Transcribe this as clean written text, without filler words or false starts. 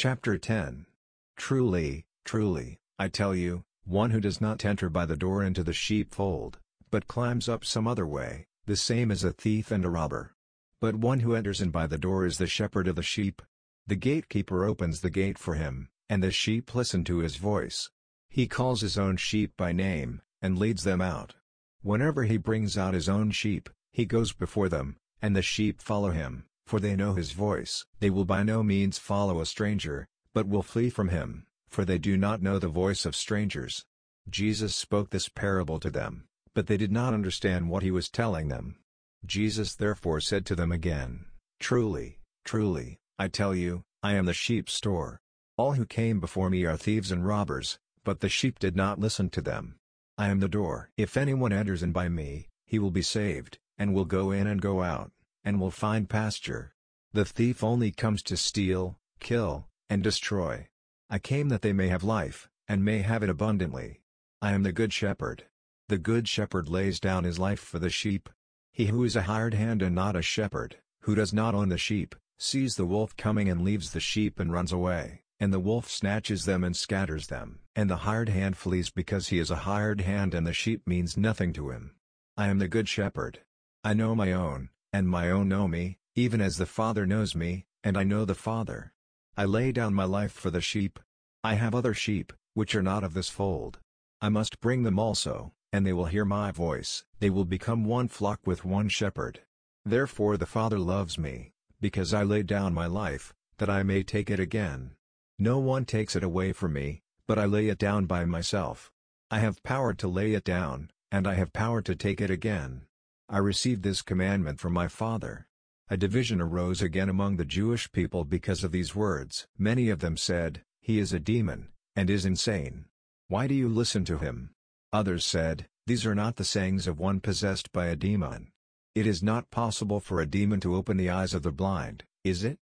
Chapter 10. Truly, truly, I tell you, one who does not enter by the door into the sheepfold, but climbs up some other way, the same is a thief and a robber. But one who enters in by the door is the shepherd of the sheep. The gatekeeper opens the gate for him, and the sheep listen to his voice. He calls his own sheep by name, and leads them out. Whenever he brings out his own sheep, he goes before them, and the sheep follow him, for they know his voice. They will by no means follow a stranger, but will flee from him, for they do not know the voice of strangers. Jesus spoke this parable to them, but they did not understand what he was telling them. Jesus therefore said to them again, Truly, truly, I tell you, I am the sheep's door. All who came before me are thieves and robbers, but the sheep did not listen to them. I am the door. If anyone enters in by me, he will be saved, and will go in and go out, and will find pasture. The thief only comes to steal, kill, and destroy. I came that they may have life, and may have it abundantly. I am the good shepherd. The good shepherd lays down his life for the sheep. He who is a hired hand and not a shepherd, who does not own the sheep, sees the wolf coming and leaves the sheep and runs away, and the wolf snatches them and scatters them. And the hired hand flees because he is a hired hand and the sheep means nothing to him. I am the good shepherd. I know my own, and my own know me, even as the Father knows me, and I know the Father. I lay down my life for the sheep. I have other sheep, which are not of this fold. I must bring them also, and they will hear my voice. They will become one flock with one shepherd. Therefore the Father loves me, because I lay down my life, that I may take it again. No one takes it away from me, but I lay it down by myself. I have power to lay it down, and I have power to take it again. I received this commandment from my Father. A division arose again among the Jewish people because of these words. Many of them said, He is a demon, and is insane. Why do you listen to him? Others said, These are not the sayings of one possessed by a demon. It is not possible for a demon to open the eyes of the blind, is it?